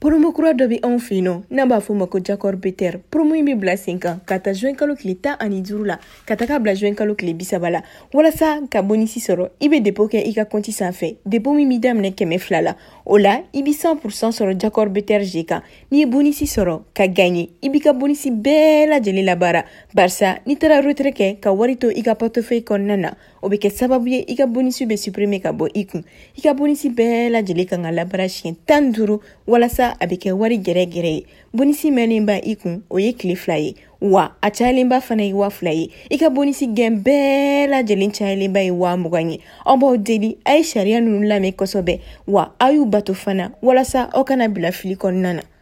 Promo kura dɔ bɛ anw fɛ yen nɔ n'an b'a fɔ o ma ko Jacor Beter. Promo in bɛ bila sen kan ka ta juin kalo tile 15 la ka taga bila juin kalo tile 30 la walasa ka bonisi sɔrɔ i bɛ dépôt kɛ i ka compte sanfɛ. Dépôt min b'i daminɛ 200 la o la i bɛ 100% sɔrɔ Jacor Beter G kan. N'i ye bonisi sɔrɔ ka gagner i b'i ka bonisi bɛɛ lajɛlen labaara barisa n'i taara retrait kɛ ka wari to i ka portefeuille kɔnɔna na o bɛ kɛ sababu ye i ka bonisi bɛ supprimer ka bɔ i kun. I ka bonisi bɛɛ lajɛlen kan ka labaara siɲɛ 15 walasa a bɛ kɛ wari gɛrɛgɛrɛ ye. Bonisi mɛnnen ba i kun o ye tile 2 ye wa a cayalenba fana ye 2000 ye. I ka bonisi gɛn bɛɛ lajɛlen cayalenba ye 20,000 ye. Aw b'aw deli a ye sariya ninnu lamɛn kosɛbɛ wa a y'u bato fana walasa aw kana bila fili kɔnɔna na.